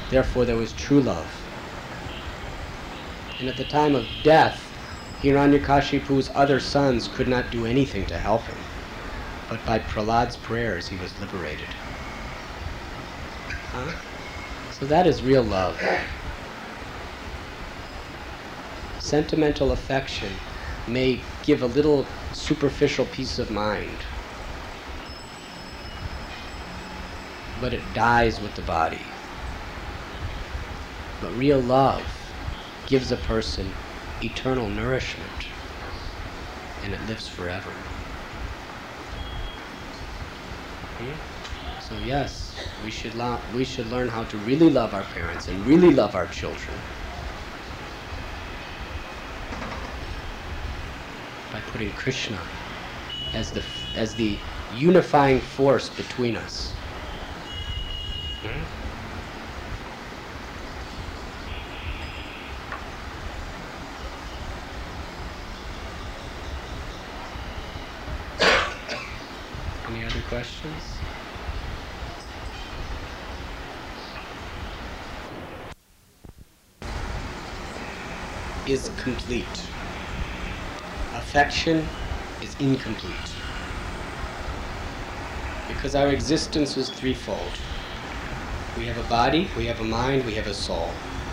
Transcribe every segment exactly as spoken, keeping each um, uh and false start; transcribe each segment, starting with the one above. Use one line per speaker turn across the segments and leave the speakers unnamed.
Therefore there was true love. And at the time of death, Hiranyakashipu's other sons could not do anything to help him. But by Prahlad's prayers, he was liberated. Huh? So that is real love. Sentimental affection may give a little superficial peace of mind, but it dies with the body. But real love gives a person eternal nourishment, and it lives forever. Hmm? So yes, we should lo- we should learn how to really love our parents and really love our children by putting Krishna as the as the unifying force between us. Hmm? Any other questions? Is complete. Affection is incomplete. Because our existence is threefold. We have a body, we have a mind, we have a soul.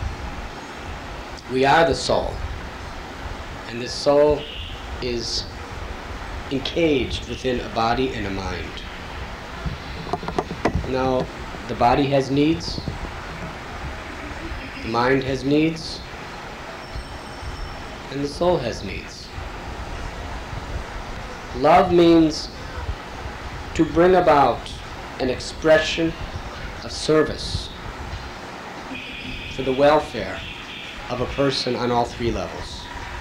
We are the soul. And the soul is encaged within a body and a mind. Now, the body has needs, the mind has needs, and the soul has needs. Love means to bring about an expression of service for the welfare of a person on all three levels.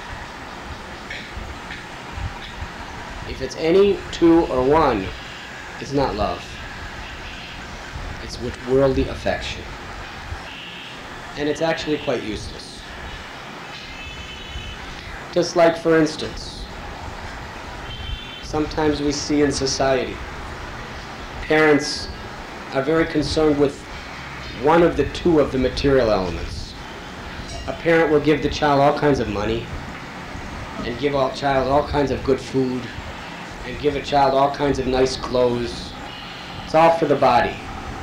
If it's any two or one, it's not love. It's with worldly affection. And it's actually quite useless. Just like, for instance, sometimes we see in society, parents are very concerned with one of the two of the material elements. A parent will give the child all kinds of money, and give a child all kinds of good food, and give a child all kinds of nice clothes. It's all for the body.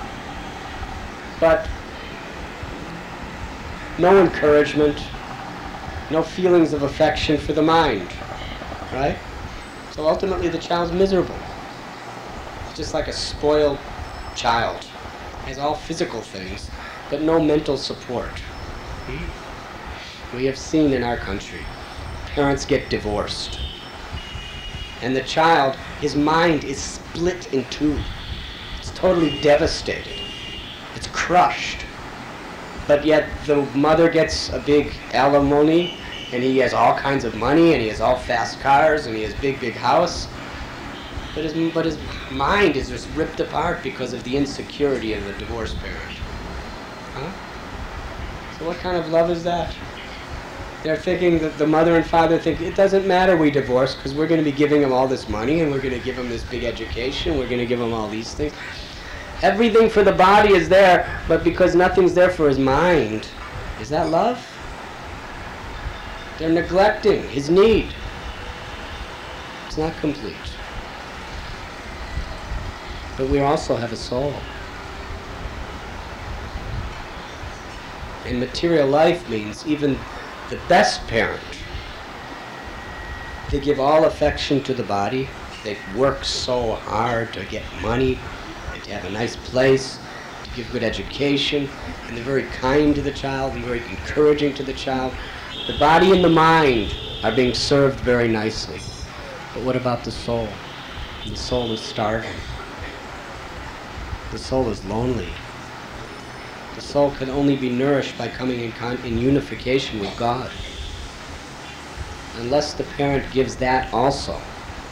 But no encouragement, no feelings of affection for the mind, right? So ultimately the child's miserable. It's just like a spoiled child. Has all physical things, but no mental support. We have seen in our country, parents get divorced. And the child, his mind is split in two. It's totally devastated. It's crushed. But yet the mother gets a big alimony, and he has all kinds of money, and he has all fast cars, and he has big, big house. But his, but his mind is just ripped apart because of the insecurity of the divorced parent. Huh? So what kind of love is that? They're thinking that the mother and father think, it doesn't matter we divorce because we're going to be giving him all this money and we're going to give him this big education, we're going to give him all these things. Everything for the body is there, but because nothing's there for his mind, is that love? They're neglecting his need. It's not complete. But we also have a soul. And material life means even the best parent, they give all affection to the body. They work so hard to get money and to have a nice place, to give good education, and they're very kind to the child and very encouraging to the child. The body and the mind are being served very nicely. But what about the soul? The soul is starving. The soul is lonely. The soul can only be nourished by coming in, con- in unification with God. Unless the parent gives that also,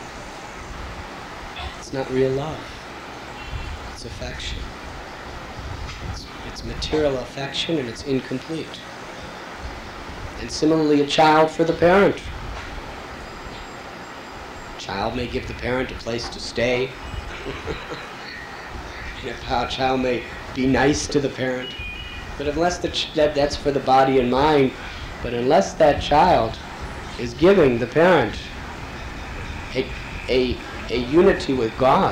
it's not real love. It's affection. It's, it's material affection and it's incomplete. And similarly, a child for the parent. A child may give the parent a place to stay. And a child may be nice to the parent. But unless the ch- that, that's for the body and mind, but unless that child is giving the parent a, a, a unity with God,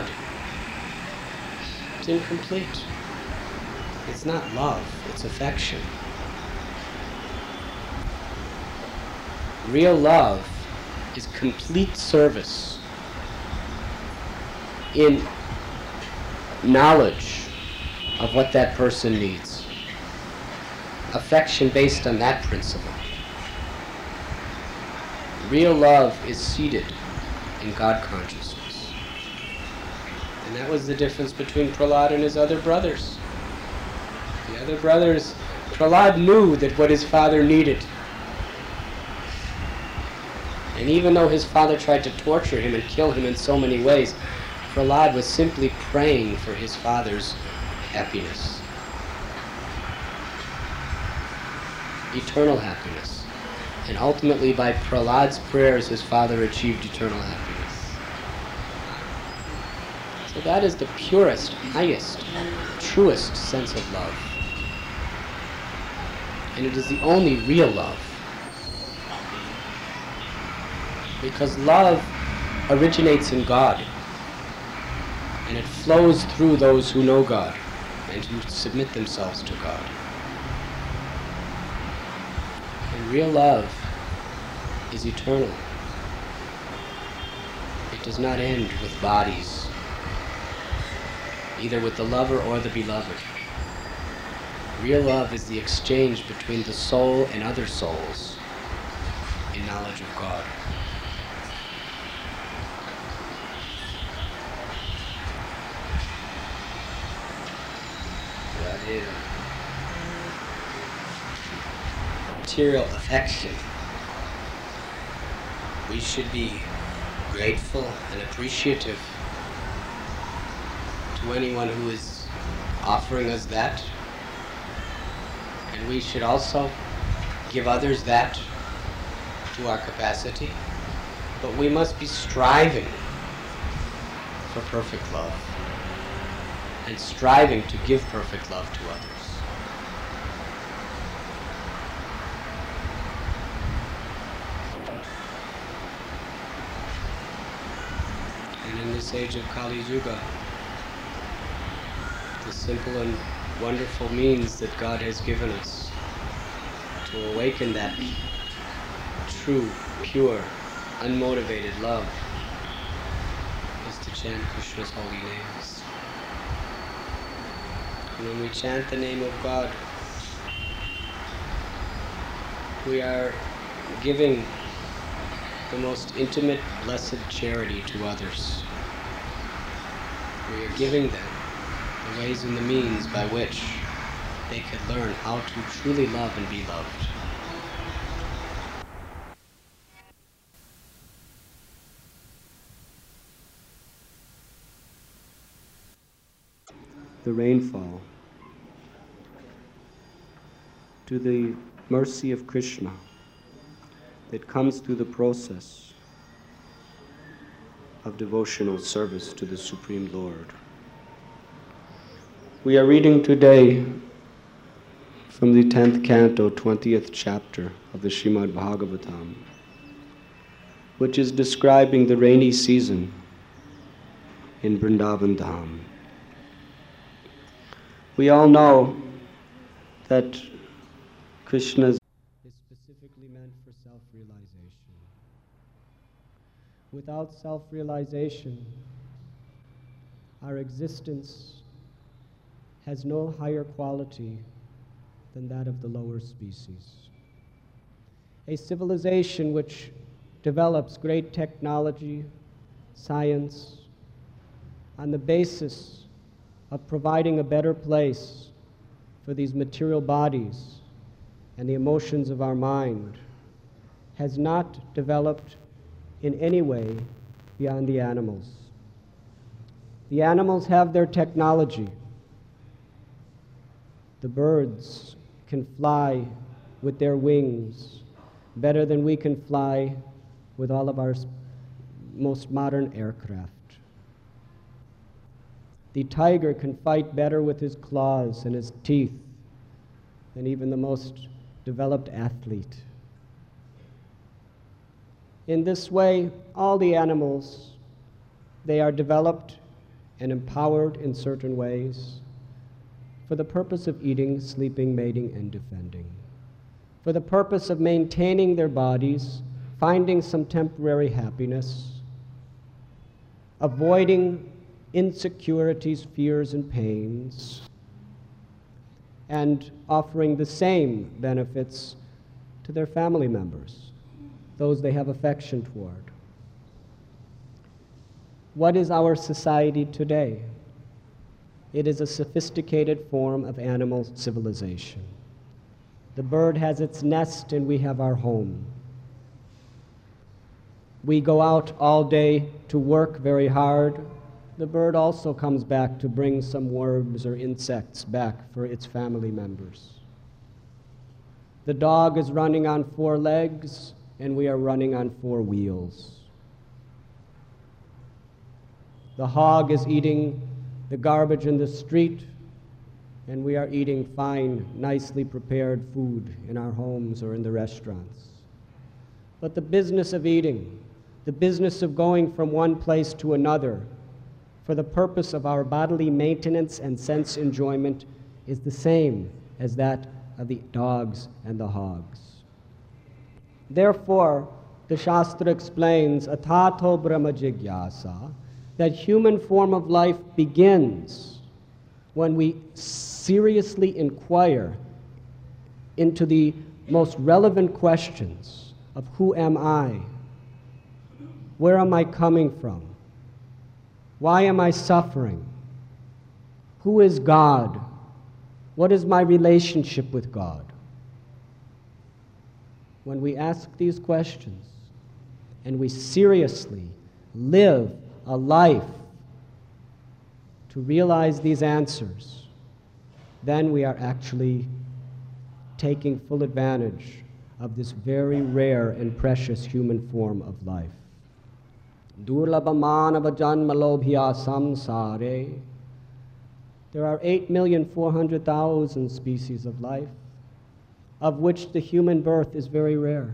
it's incomplete. It's not love, it's affection. Real love is complete service in knowledge of what that person needs. Affection based on that principle. Real love is seated in God consciousness. And that was the difference between Prahlad and his other brothers. The other brothers, Prahlad knew that what his father needed. And even though his father tried to torture him and kill him in so many ways, Prahlad was simply praying for his father's happiness. Eternal happiness. And ultimately, by Prahlad's prayers, his father achieved eternal happiness. So that is the purest, highest, truest sense of love. And it is the only real love. Because love originates in God. And it flows through those who know God and who submit themselves to God. And real love is eternal. It does not end with bodies, either with the lover or the beloved. Real love is the exchange between the soul and other souls in knowledge of God. Material affection. We should be grateful and appreciative to anyone who is offering us that. And we should also give others that to our capacity. But we must be striving for perfect love and striving to give perfect love to others. And in this age of Kali Yuga, the simple and wonderful means that God has given us to awaken that true, pure, unmotivated love is to chant Krishna's holy names. And when we chant the name of God, we are giving the most intimate, blessed charity to others. We are giving them the ways and the means by which they could learn how to truly love and be loved. The rainfall, to the mercy of Krishna that comes through the process of devotional service to the Supreme Lord. We are reading today from the tenth canto, twentieth chapter of the Srimad Bhagavatam, which is describing the rainy season in Vrindavan Dham. We all know that Krishna is specifically meant for self-realization. Without self-realization, our existence has no higher quality than that of the lower species. A civilization which develops great technology, science, on the basis of providing a better place for these material bodies and the emotions of our mind, has not developed in any way beyond the animals. The animals have their technology. The birds can fly with their wings better than we can fly with all of our most modern aircraft. The tiger can fight better with his claws and his teeth than even the most developed athlete. In this way, all the animals, they are developed and empowered in certain ways for the purpose of eating, sleeping, mating, and defending, for the purpose of maintaining their bodies, finding some temporary happiness, avoiding insecurities, fears, and pains, and offering the same benefits to their family members, those they have affection toward. What is our society today? It is a sophisticated form of animal civilization. The bird has its nest and we have our home. We go out all day to work very hard. The bird also comes back to bring some worms or insects back for its family members. The dog is running on four legs and we are running on four wheels. The hog is eating the garbage in the street, and we are eating fine, nicely prepared food in our homes or in the restaurants. But the business of eating, the business of going from one place to another for the purpose of our bodily maintenance and sense enjoyment is the same as that of the dogs and the hogs. Therefore, the Shastra explains, Atato Brahma Jigyasa, that human form of life begins when we seriously inquire into the most relevant questions of who am I? Where am I coming from? Why am I suffering? Who is God? What is my relationship with God? When we ask these questions and we seriously live a life to realize these answers, then we are actually taking full advantage of this very rare and precious human form of life. Durlabha manava janmalobhya samsare. There are eight million four hundred thousand species of life, of which the human birth is very rare.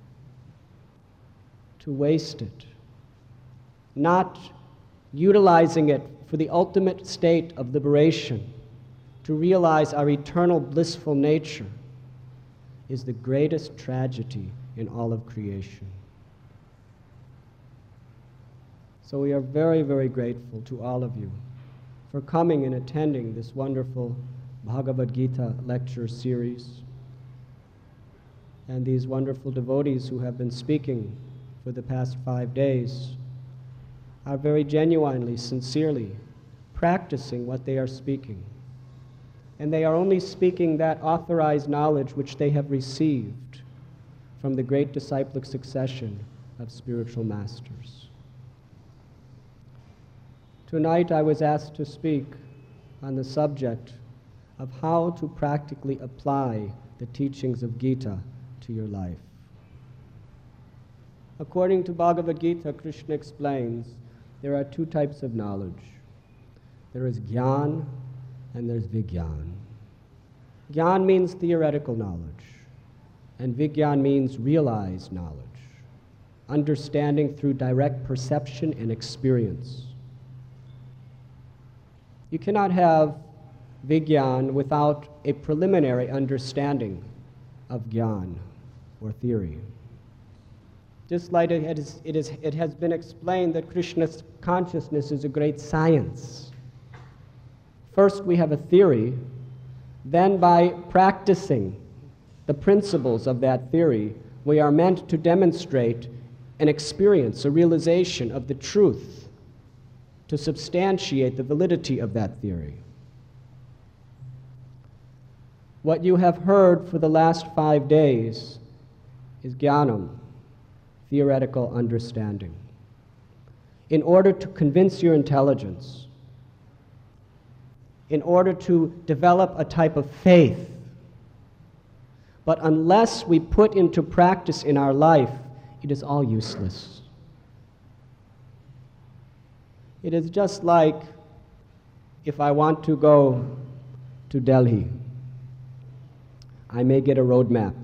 To waste it, not utilizing it for the ultimate state of liberation, to realize our eternal blissful nature, is the greatest tragedy in all of creation. So we are very, very grateful to all of you for coming and attending this wonderful Bhagavad Gita lecture series, and these wonderful devotees who have been speaking for the past five days are very genuinely, sincerely practicing what they are speaking. And they are only speaking that authorized knowledge which they have received from the great disciplic succession of spiritual masters. Tonight I was asked to speak on the subject of how to practically apply the teachings of Gita to your life. According to Bhagavad Gita, Krishna explains there are two types of knowledge. There is Gyan and there's Vigyan. Gyan means theoretical knowledge, and Vigyan means realized knowledge, understanding through direct perception and experience. You cannot have Vigyan without a preliminary understanding of Gyan, or theory. Just like it, is, it, is, it has been explained that Krishna's consciousness is a great science. First we have a theory, then by practicing the principles of that theory, we are meant to demonstrate an experience, a realization of the truth, to substantiate the validity of that theory. What you have heard for the last five days is Jnanam, theoretical understanding. In order to convince your intelligence, in order to develop a type of faith. But unless we put into practice in our life, it is all useless. It is just like if I want to go to Delhi. I may get a roadmap.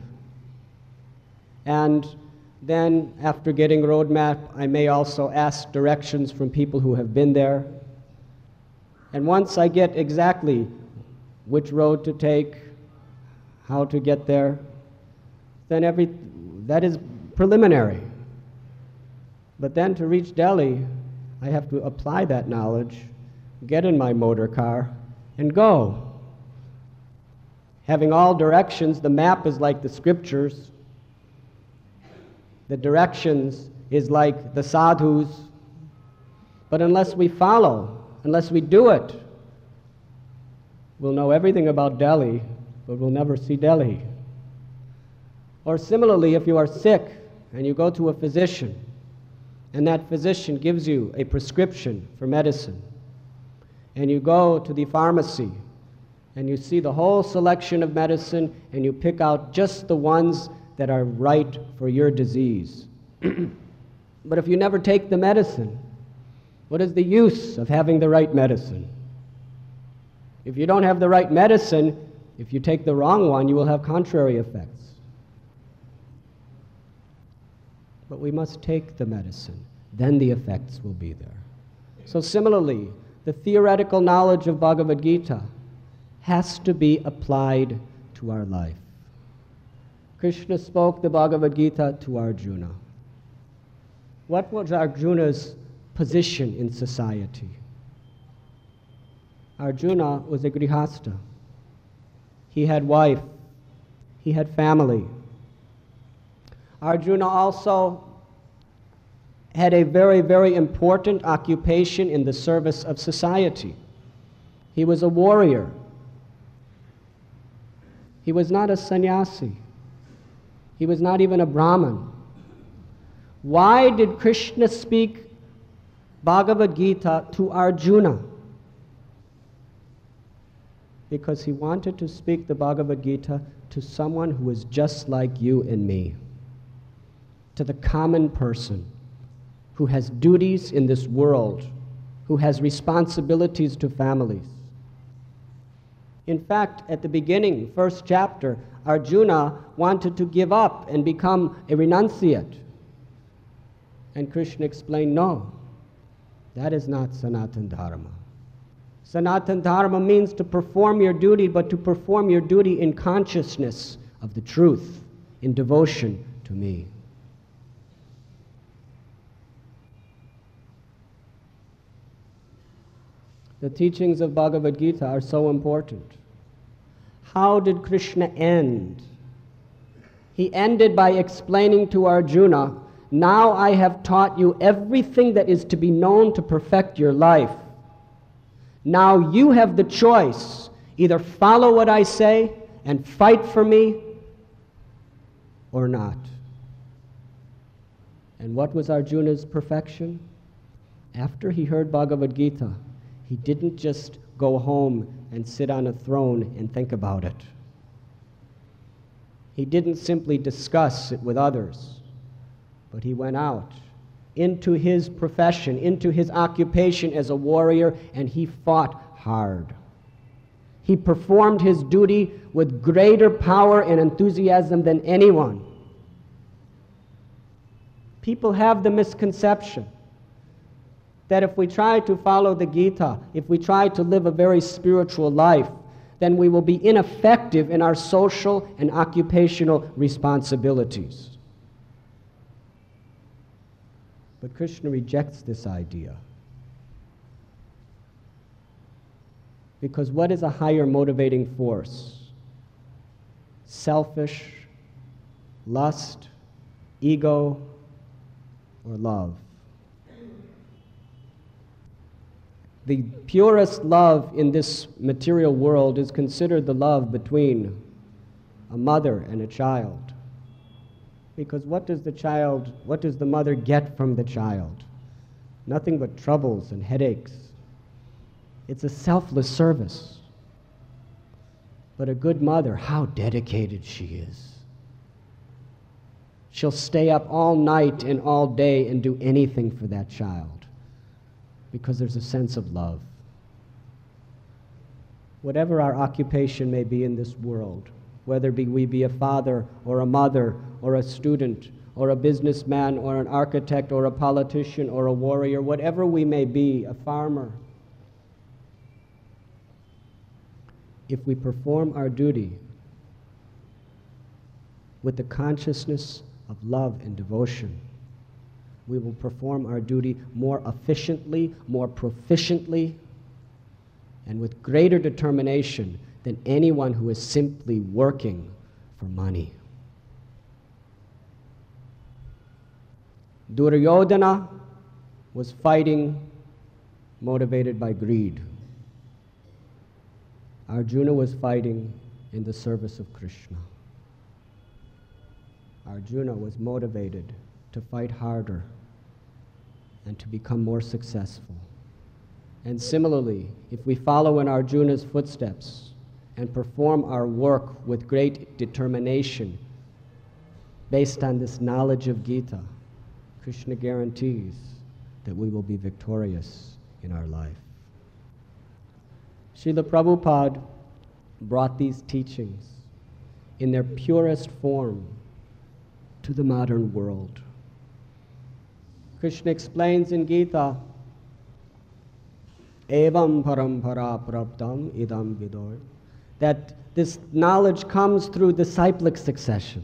And then, after getting a roadmap, I may also ask directions from people who have been there. And once I get exactly which road to take, how to get there, then every, that is preliminary. But then to reach Delhi, I have to apply that knowledge, get in my motor car, and go. Having all directions, the map is like the scriptures. The directions is like the sadhus. But unless we follow, unless we do it, we'll know everything about Delhi, but we'll never see Delhi. Or similarly, if you are sick and you go to a physician, and that physician gives you a prescription for medicine, and you go to the pharmacy, and you see the whole selection of medicine, and you pick out just the ones that are right for your disease. But if you never take the medicine, what is the use of having the right medicine? If you don't have the right medicine, if you take the wrong one, you will have contrary effects. But we must take the medicine, then the effects will be there. So similarly, the theoretical knowledge of Bhagavad Gita has to be applied to our life. Krishna spoke the Bhagavad Gita to Arjuna. What was Arjuna's position in society? Arjuna was a grihastha. He had wife. He had family. Arjuna also had a very, very important occupation in the service of society. He was a warrior. He was not a sannyasi. He was not even a Brahmin. Why did Krishna speak Bhagavad Gita to Arjuna? Because he wanted to speak the Bhagavad Gita to someone who was just like you and me, to the common person who has duties in this world, who has responsibilities to families. In fact, at the beginning, first chapter, Arjuna wanted to give up and become a renunciate. And Krishna explained, no, that is not Sanatana Dharma. Sanatana Dharma means to perform your duty, but to perform your duty in consciousness of the truth, in devotion to me. The teachings of Bhagavad Gita are so important. How did Krishna end? He ended by explaining to Arjuna, now I have taught you everything that is to be known to perfect your life. Now you have the choice. Either follow what I say and fight for me, or not. And what was Arjuna's perfection? After he heard Bhagavad Gita, he didn't just go home and sit on a throne and think about it. He didn't simply discuss it with others, but he went out into his profession, into his occupation as a warrior, and he fought hard. He performed his duty with greater power and enthusiasm than anyone. People have the misconception that if we try to follow the Gita, if we try to live a very spiritual life, then we will be ineffective in our social and occupational responsibilities. But Krishna rejects this idea. Because what is a higher motivating force? Selfish, lust, ego, or love? The purest love in this material world is considered the love between a mother and a child. Because what does the child, what does the mother get from the child? Nothing but troubles and headaches. It's a selfless service. But a good mother, how dedicated she is. She'll stay up all night and all day and do anything for that child, because there's a sense of love. Whatever our occupation may be in this world, whether be we be a father or a mother or a student or a businessman or an architect or a politician or a warrior, whatever we may be, a farmer. If we perform our duty with the consciousness of love and devotion, we will perform our duty more efficiently, more proficiently, and with greater determination than anyone who is simply working for money. Duryodhana was fighting motivated by greed. Arjuna was fighting in the service of Krishna. Arjuna was motivated to fight harder and to become more successful. And similarly, if we follow in Arjuna's footsteps and perform our work with great determination based on this knowledge of Gita, Krishna guarantees that we will be victorious in our life. Srila Prabhupada brought these teachings in their purest form to the modern world. Krishna explains in Gita, Evam parampara praptam idam vidoy, that this knowledge comes through disciplic succession.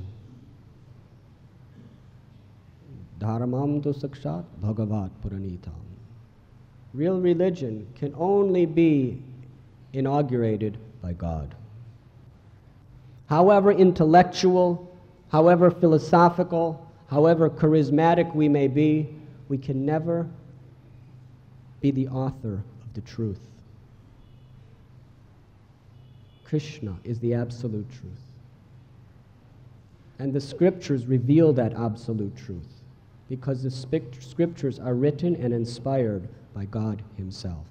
Dharmam tu sakshat bhagavat puranitam. Real religion can only be inaugurated by God. However intellectual, however philosophical, however charismatic we may be, we can never be the author of the truth. Krishna is the absolute truth. And the scriptures reveal that absolute truth, because the scriptures are written and inspired by God Himself.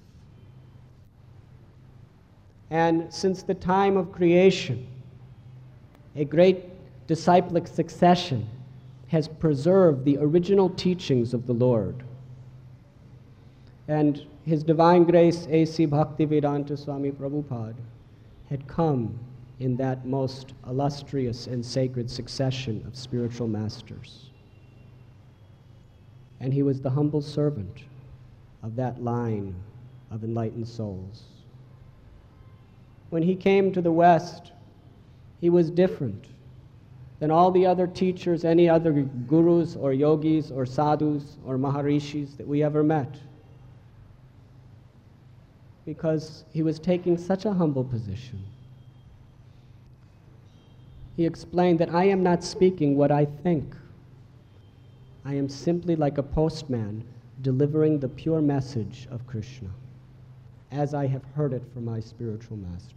And since the time of creation, a great disciplic succession has preserved the original teachings of the Lord. And His Divine Grace, A C Bhaktivedanta Swami Prabhupada, had come in that most illustrious and sacred succession of spiritual masters. And he was the humble servant of that line of enlightened souls. When he came to the West, he was different than all the other teachers, any other gurus or yogis or sadhus or maharishis that we ever met, because he was taking such a humble position. He explained that I am not speaking what I think. I am simply like a postman delivering the pure message of Krishna, as I have heard it from my spiritual master.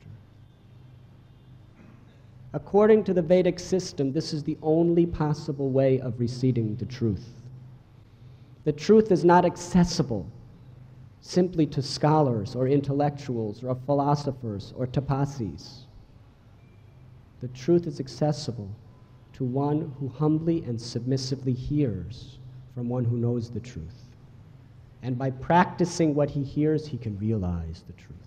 According to the Vedic system, this is the only possible way of receiving the truth. The truth is not accessible simply to scholars or intellectuals or philosophers or tapasis. The truth is accessible to one who humbly and submissively hears from one who knows the truth. And by practicing what he hears, he can realize the truth.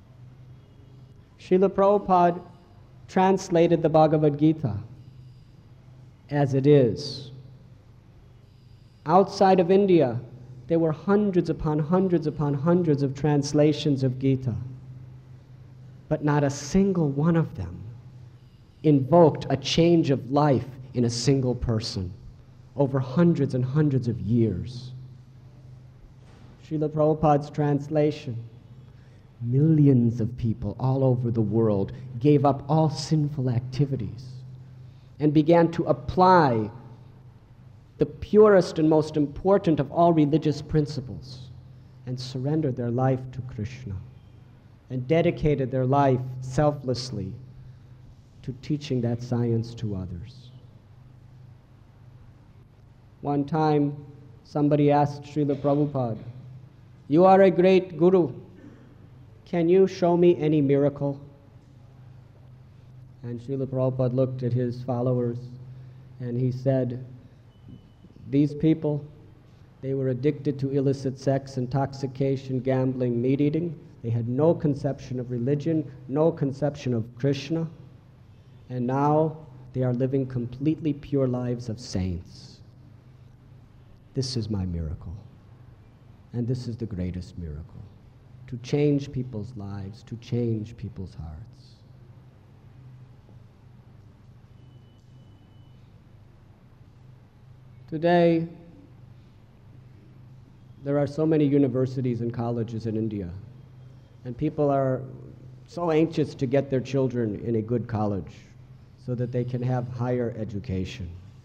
Srila Prabhupada translated the Bhagavad Gita as it is. Outside of India, there were hundreds upon hundreds upon hundreds of translations of Gita, but not a single one of them invoked a change of life in a single person over hundreds and hundreds of years. Srila Prabhupada's translation, millions of people all over the world gave up all sinful activities and began to apply the purest and most important of all religious principles and surrendered their life to Krishna and dedicated their life selflessly to teaching that science to others. One time, somebody asked Srila Prabhupada, "You are a great guru. Can you show me any miracle?" And Srila Prabhupada looked at his followers and he said, "These people, they were addicted to illicit sex, intoxication, gambling, meat eating. They had no conception of religion, no conception of Krishna. And now they are living completely pure lives of saints. This is my miracle. And this is the greatest miracle. To change people's lives, to change people's hearts. Today, there are so many universities and colleges in India, and people are so anxious to get their children in a good college so that they can have higher education.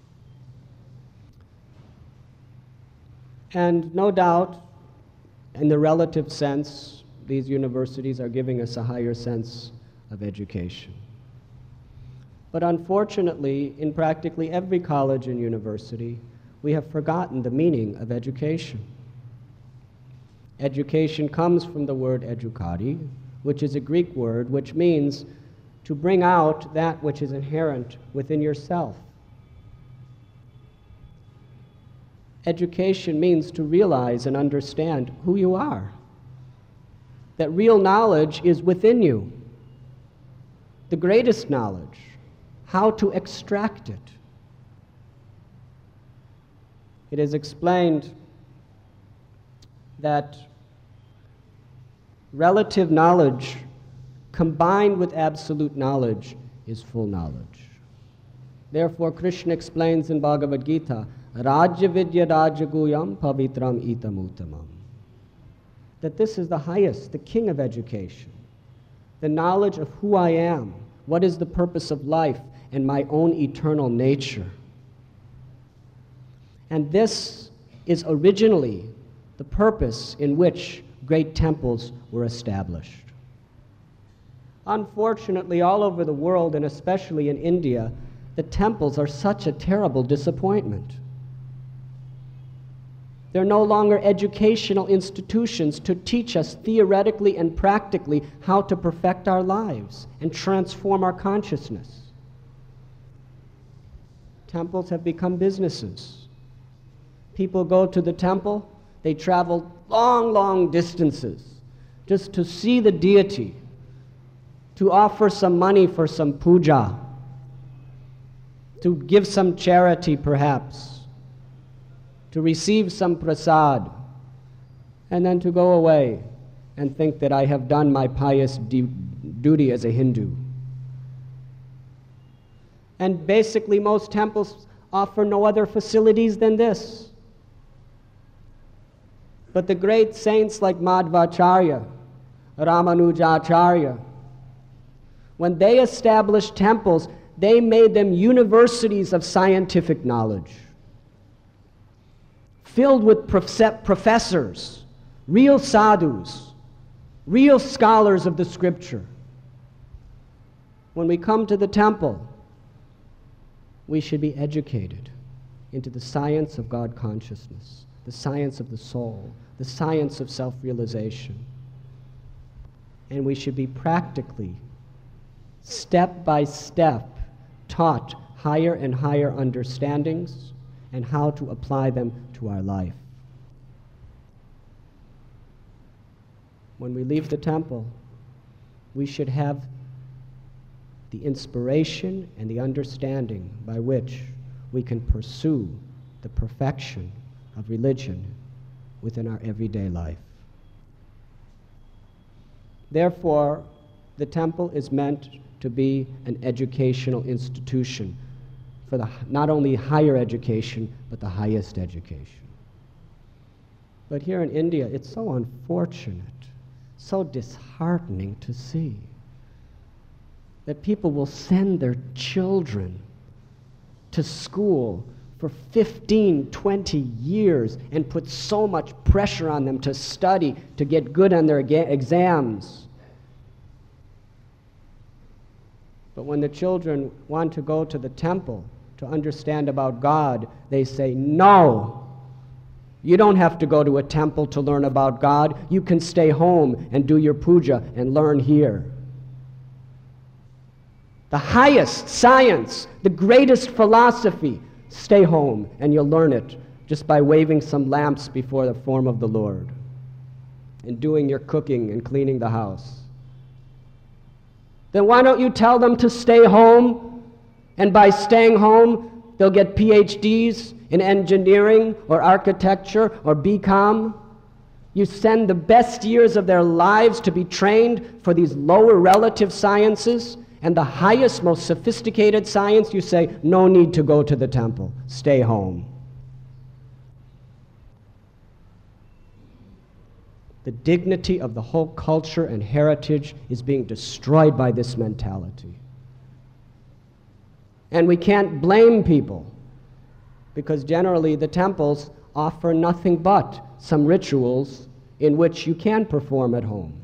And no doubt, in the relative sense, these universities are giving us a higher sense of education. But unfortunately, in practically every college and university, we have forgotten the meaning of education. Education comes from the word educari, which is a Greek word which means to bring out that which is inherent within yourself. Education means to realize and understand who you are, that real knowledge is within you, the greatest knowledge, how to extract it. It is explained that relative knowledge combined with absolute knowledge is full knowledge. Therefore, Krishna explains in Bhagavad Gita, Rajya Vidya Rajaguyam Pavitram Itam Uttamam, that this is the highest, the king of education, the knowledge of who I am, what is the purpose of life, and my own eternal nature. And this is originally the purpose in which great temples were established. Unfortunately, all over the world, and especially in India, the temples are such a terrible disappointment. They're no longer educational institutions to teach us theoretically and practically how to perfect our lives and transform our consciousness. Temples have become businesses. People go to the temple, they travel long, long distances just to see the deity, to offer some money for some puja, to give some charity perhaps, to receive some prasad, and then to go away and think that I have done my pious du- duty as a Hindu. And basically most temples offer no other facilities than this. But the great saints like Madhvacharya, Ramanujacharya, when they established temples, they made them universities of scientific knowledge, filled with prof- professors, real sadhus, real scholars of the scripture. When we come to the temple, we should be educated into the science of God consciousness, the science of the soul, the science of self-realization. And we should be practically, step by step, taught higher and higher understandings and how to apply them to our life. When we leave the temple, we should have the inspiration and the understanding by which we can pursue the perfection of religion within our everyday life. Therefore, the temple is meant to be an educational institution for the, not only higher education, but the highest education. But here in India, it's so unfortunate, so disheartening to see that people will send their children to school for fifteen, twenty years and put so much pressure on them to study, to get good on their ga- exams. But when the children want to go to the temple to understand about God, they say, no, you don't have to go to a temple to learn about God. You can stay home and do your puja and learn here. The highest science, the greatest philosophy, stay home and you'll learn it just by waving some lamps before the form of the Lord and doing your cooking and cleaning the house. Then why don't you tell them to stay home And by staying home, they'll get P H Ds in engineering or architecture or B Com. You send the best years of their lives to be trained for these lower relative sciences, and the highest, most sophisticated science, you say, no need to go to the temple, stay home. The dignity of the whole culture and heritage is being destroyed by this mentality. And we can't blame people, because generally the temples offer nothing but some rituals in which you can perform at home.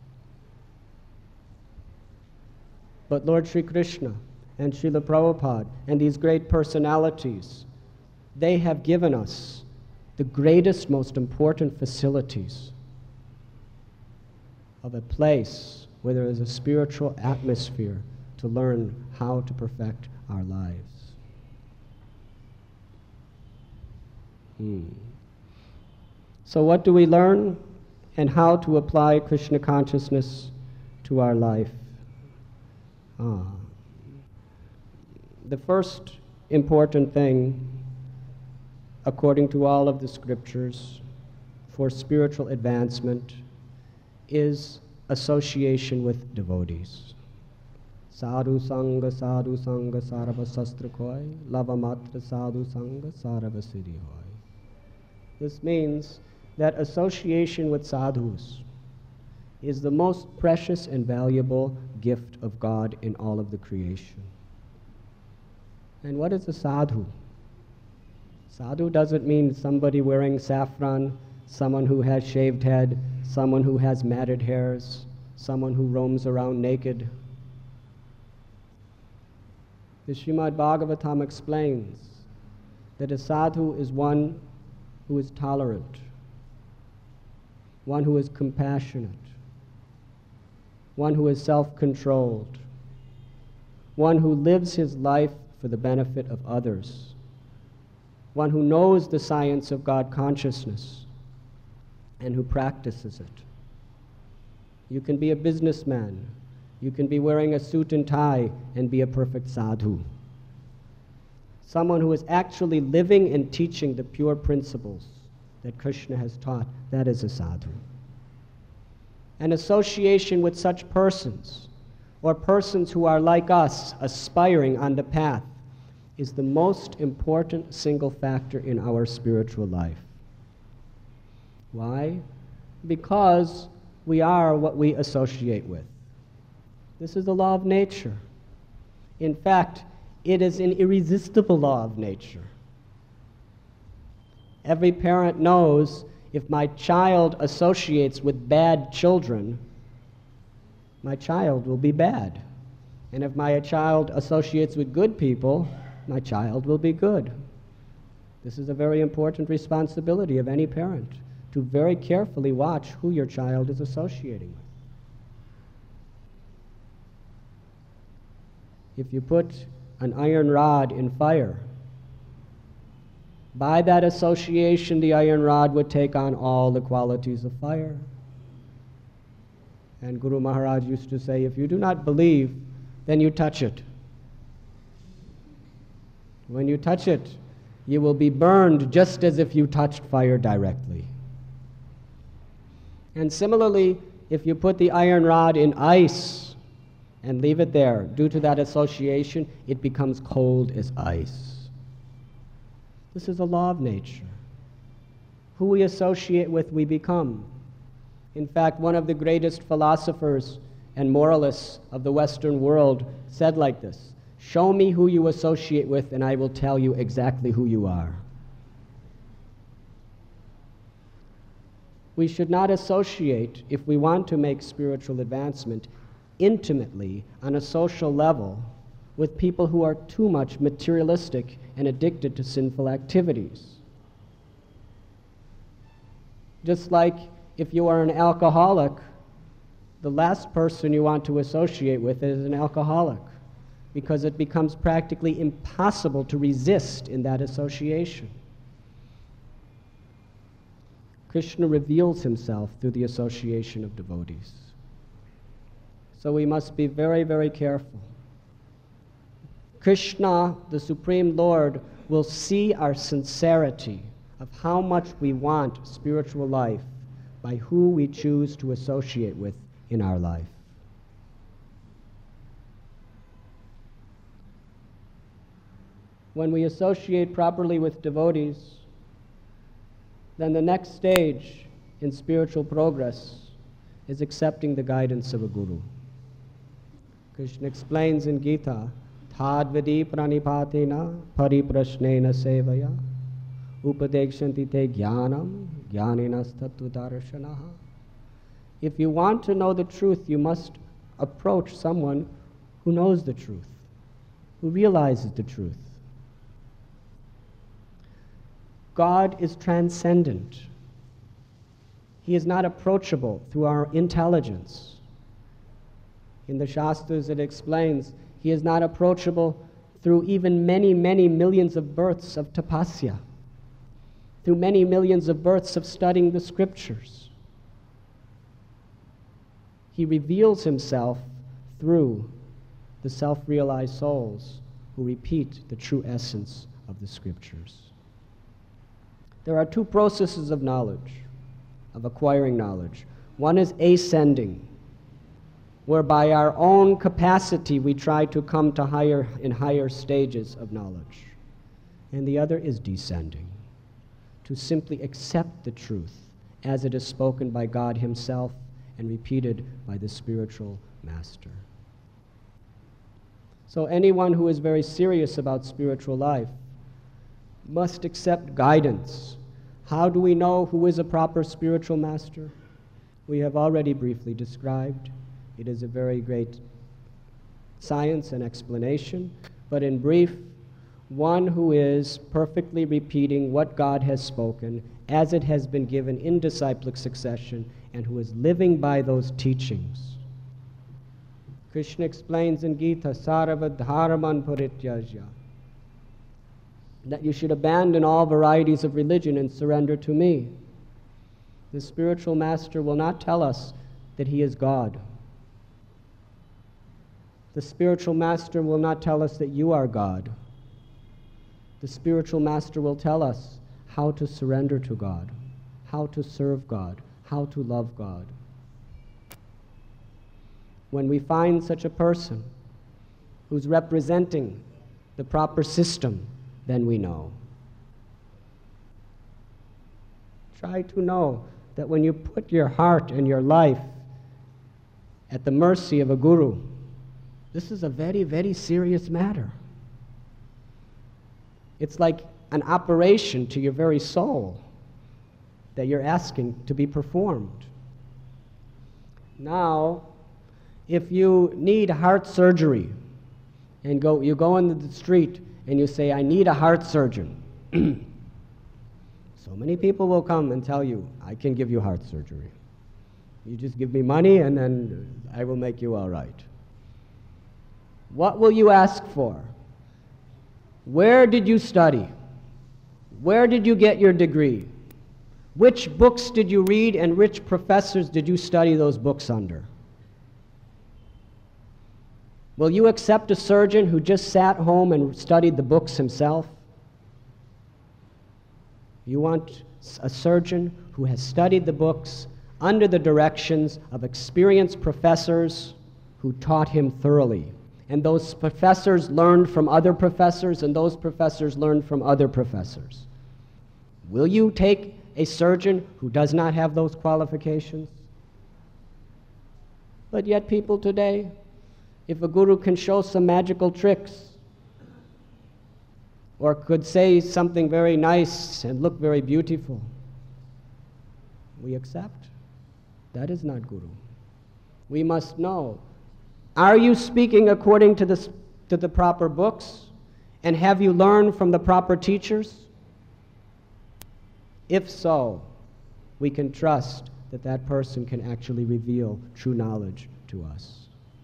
But Lord Sri Krishna and Srila Prabhupada and these great personalities, they have given us the greatest, most important facilities of a place where there is a spiritual atmosphere to learn how to perfect our lives. Hmm. So what do we learn, and how to apply Krishna consciousness to our life? Ah. The first important thing, according to all of the scriptures, for spiritual advancement is association with devotees. Sadhu Sangha, Sadhu Sangha, Sarva Sastra Koi, Lavamatra Sadhu Sangha, Sarva Siddhi Hoy. This means that association with sadhus is the most precious and valuable gift of God in all of the creation. And what is a sadhu? Sadhu doesn't mean somebody wearing saffron, someone who has shaved head, someone who has matted hairs, someone who roams around naked. The Srimad Bhagavatam explains that a sadhu is one who is tolerant, one who is compassionate, one who is self-controlled, one who lives his life for the benefit of others, one who knows the science of God consciousness and who practices it. You can be a businessman. You can be wearing a suit and tie and be a perfect sadhu. Someone who is actually living and teaching the pure principles that Krishna has taught, that is a sadhu. An association with such persons, or persons who are like us, aspiring on the path, is the most important single factor in our spiritual life. Why? Because we are what we associate with. This is the law of nature. In fact, it is an irresistible law of nature. Every parent knows if my child associates with bad children, my child will be bad. And if my child associates with good people, my child will be good. This is a very important responsibility of any parent, to very carefully watch who your child is associating with. If you put an iron rod in fire, by that association the iron rod would take on all the qualities of fire. And Guru Maharaj used to say, if you do not believe, then you touch it. When you touch it, you will be burned just as if you touched fire directly. And similarly, if you put the iron rod in ice and leave it there, due to that association, it becomes cold as ice. This is a law of nature. Who we associate with, we become. In fact, one of the greatest philosophers and moralists of the Western world said like this, show me who you associate with and I will tell you exactly who you are. We should not associate, if we want to make spiritual advancement, intimately on a social level with people who are too much materialistic and addicted to sinful activities. Just like if you are an alcoholic, the last person you want to associate with is an alcoholic, because it becomes practically impossible to resist in that association. Krishna reveals himself through the association of devotees. So we must be very, very careful. Krishna, the Supreme Lord, will see our sincerity of how much we want spiritual life by who we choose to associate with in our life. When we associate properly with devotees, then the next stage in spiritual progress is accepting the guidance of a guru. Krishna explains in Gita, Thadvidi pranipatina pariprashnena sevaya upadekshanti te jnanam jnaninas tattvadarshanaha. If you want to know the truth, you must approach someone who knows the truth, who realizes the truth. God is transcendent. He is not approachable through our intelligence. In the Shastras it explains, he is not approachable through even many, many millions of births of tapasya, through many millions of births of studying the scriptures. He reveals himself through the self-realized souls who repeat the true essence of the scriptures. There are two processes of knowledge, of acquiring knowledge. One is ascending, whereby our own capacity we try to come to higher in higher stages of knowledge. And the other is descending, to simply accept the truth as it is spoken by God himself and repeated by the spiritual master. So anyone who is very serious about spiritual life must accept guidance. How do we know who is a proper spiritual master? We have already briefly described. It is a very great science and explanation, but in brief, one who is perfectly repeating what God has spoken as it has been given in disciplic succession and who is living by those teachings. Krishna explains in Gita, Sarva dharman parityajya, that you should abandon all varieties of religion and surrender to me. The spiritual master will not tell us that he is God. The spiritual master will not tell us that you are God. The spiritual master will tell us how to surrender to God, how to serve God, how to love God. When we find such a person who's representing the proper system, then we know. Try to know that when you put your heart and your life at the mercy of a guru, this is a very, very serious matter. It's like an operation to your very soul that you're asking to be performed. Now, if you need heart surgery and go, you go into the street and you say, I need a heart surgeon. So many people will come and tell you, I can give you heart surgery. You just give me money and then I will make you all right. What will you ask for? Where did you study? Where did you get your degree? Which books did you read and which professors did you study those books under? Will you accept a surgeon who just sat home and studied the books himself? You want a surgeon who has studied the books under the directions of experienced professors who taught him thoroughly. And those professors learned from other professors, and those professors learned from other professors. Will you take a surgeon who does not have those qualifications? But yet people today, if a guru can show some magical tricks, or could say something very nice and look very beautiful, we accept. That is not guru. We must know, are you speaking according to the, to the proper books? And have you learned from the proper teachers? If so, we can trust that that person can actually reveal true knowledge to us.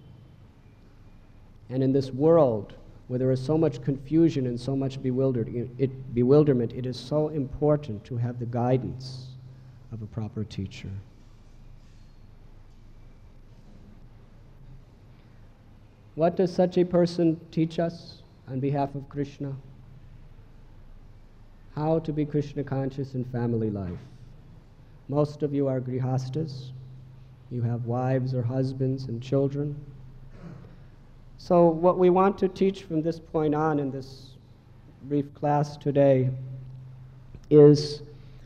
And in this world where there is so much confusion and so much bewildered, it, bewilderment, it is so important to have the guidance of a proper teacher. What does such a person teach us? on behalf of Krishna, how to be Krishna conscious in family life. Most of you are grihastas. You have wives or husbands and children. So what we want to teach from this point on in this brief class today is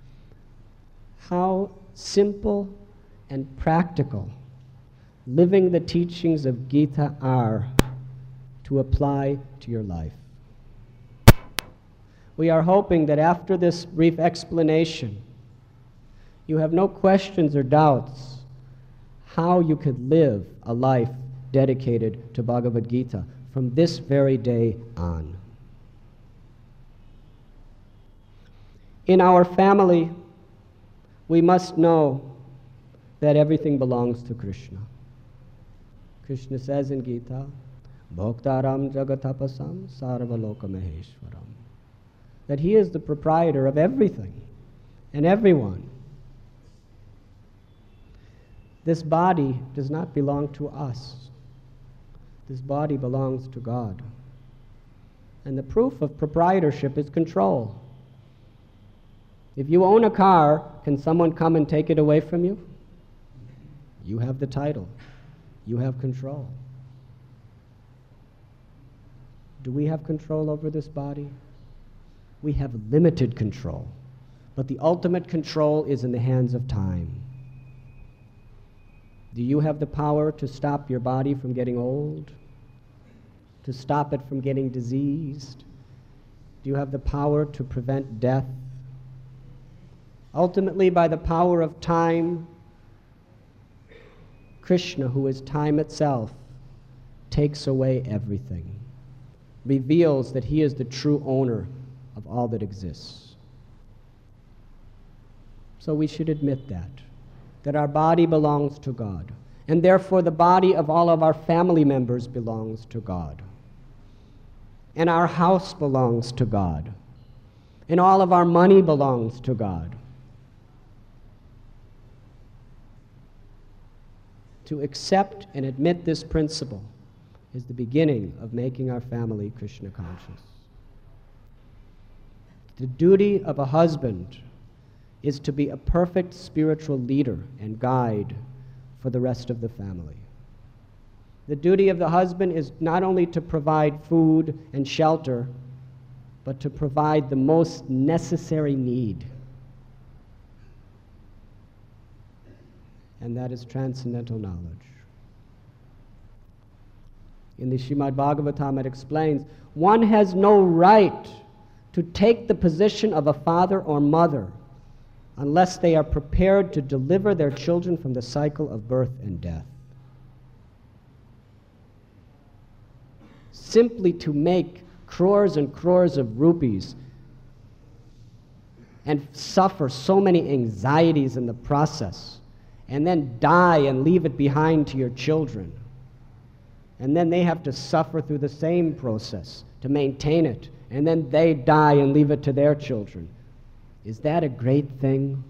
how simple and practical living the teachings of Gita are to apply to your life. We are hoping that after this brief explanation, you have no questions or doubts how you could live a life dedicated to Bhagavad Gita from this very day on. In our family, we must know that everything belongs to Krishna. Krishna says in Gita, Bhoktaram Jagatapasam Sarvaloka Maheshwaram, that he is the proprietor of everything and everyone. This body does not belong to us. This body belongs to God. And the proof of proprietorship is control. If you own a car, can someone come and take it away from you? You have the title. You have control. Do we have control over this body? We have limited control, but the ultimate control is in the hands of time. Do you have the power to stop your body from getting old? To stop it from getting diseased? Do you have the power to prevent death? Ultimately, by the power of time, Krishna, who is time itself, takes away everything, reveals that he is the true owner of all that exists. So we should admit that, that our body belongs to God, and therefore the body of all of our family members belongs to God, and our house belongs to God, and all of our money belongs to God. To accept and admit this principle is the beginning of making our family Krishna conscious. The duty of a husband is to be a perfect spiritual leader and guide for the rest of the family. The duty of the husband is not only to provide food and shelter, but to provide the most necessary need. And that is transcendental knowledge. In the Srimad Bhagavatam it explains, one has no right to take the position of a father or mother unless they are prepared to deliver their children from the cycle of birth and death. Simply to make crores and crores of rupees and suffer so many anxieties in the process, and then die and leave it behind to your children, and then they have to suffer through the same process to maintain it, and then they die and leave it to their children. Is that a great thing?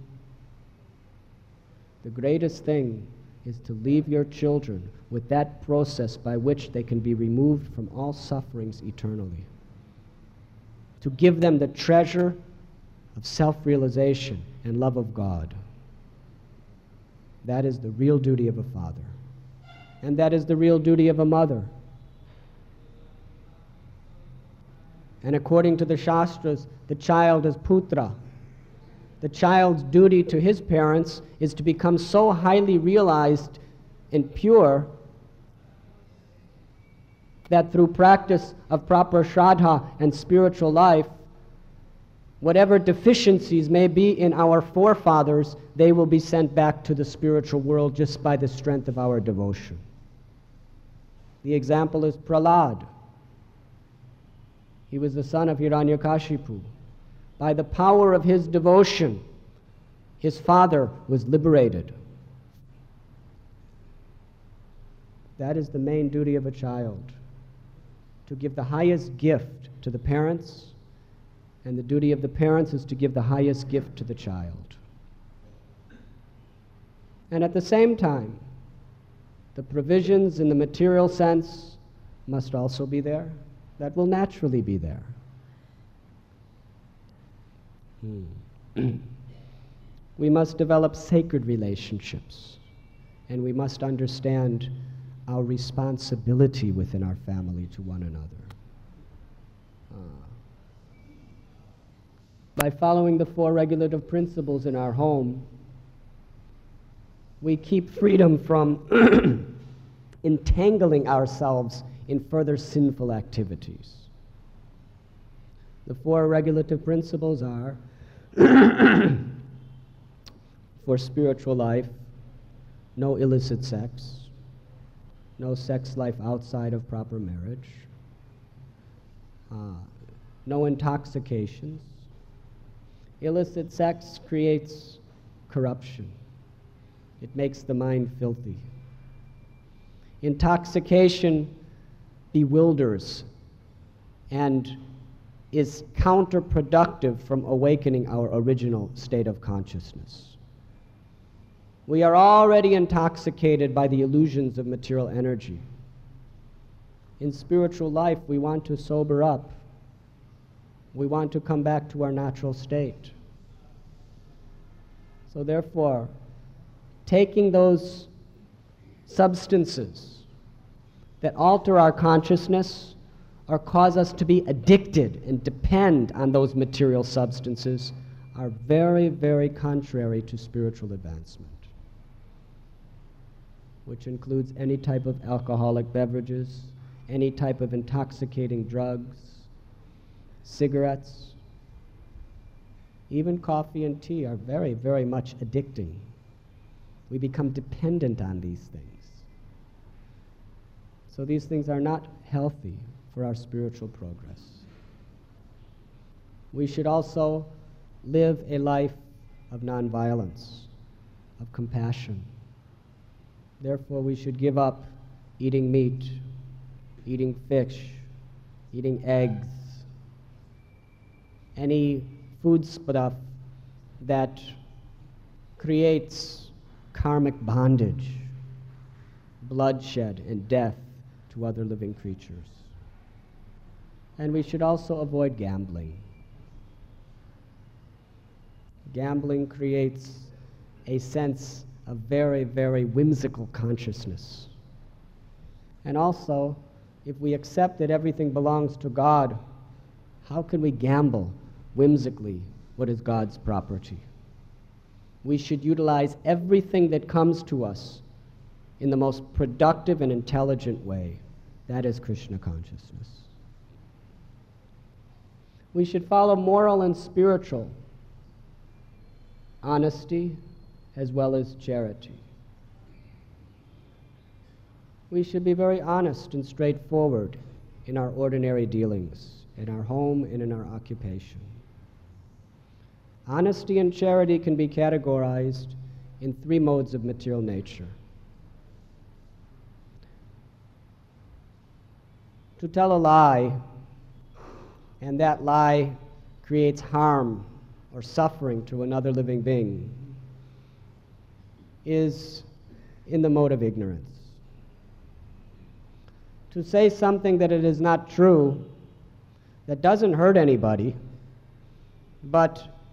The greatest thing is to leave your children with that process by which they can be removed from all sufferings eternally. To give them the treasure of self-realization and love of God. That is the real duty of a father. And that is the real duty of a mother. And according to the Shastras, the child is putra. The child's duty to his parents is to become so highly realized and pure that through practice of proper shraddha and spiritual life, whatever deficiencies may be in our forefathers, they will be sent back to the spiritual world just by the strength of our devotion. The example is Prahlad. He was the son of Hiranyakashipu. By the power of his devotion, his father was liberated. That is the main duty of a child, to give the highest gift to the parents, and the duty of the parents is to give the highest gift to the child. And at the same time, the provisions in the material sense must also be there. that will naturally be there. Hmm. We must develop sacred relationships, and we must understand our responsibility within our family to one another. Uh, by following the four regulative principles in our home, we keep freedom from entangling ourselves in further sinful activities. The four regulative principles are for spiritual life, no illicit sex, no sex life outside of proper marriage, uh, no intoxications. Illicit sex creates corruption. It makes the mind filthy. Intoxication bewilders and is counterproductive from awakening our original state of consciousness. We are already intoxicated by the illusions of material energy. In spiritual life, we want to sober up. We want to come back to our natural state. So therefore, taking those substances that alter our consciousness or cause us to be addicted and depend on those material substances are very, very contrary to spiritual advancement, which includes any type of alcoholic beverages, any type of intoxicating drugs, cigarettes, even coffee and tea are very, very much addicting. We become dependent on these things. So these things are not healthy for our spiritual progress. We should also live a life of nonviolence, of compassion. Therefore, we should give up eating meat, eating fish, eating eggs, any food stuff that creates karmic bondage, bloodshed, and death to other living creatures. And we should also avoid gambling. Gambling creates a sense of very, very whimsical consciousness. And also, if we accept that everything belongs to God, how can we gamble whimsically what is God's property? We should utilize everything that comes to us in the most productive and intelligent way. That is Krishna consciousness. We should follow moral and spiritual honesty as well as charity. We should be very honest and straightforward in our ordinary dealings, in our home and in our occupation. Honesty and charity can be categorized in three modes of material nature. To tell a lie, and that lie creates harm or suffering to another living being, is in the mode of ignorance. To say something that it is not true, that doesn't hurt anybody, but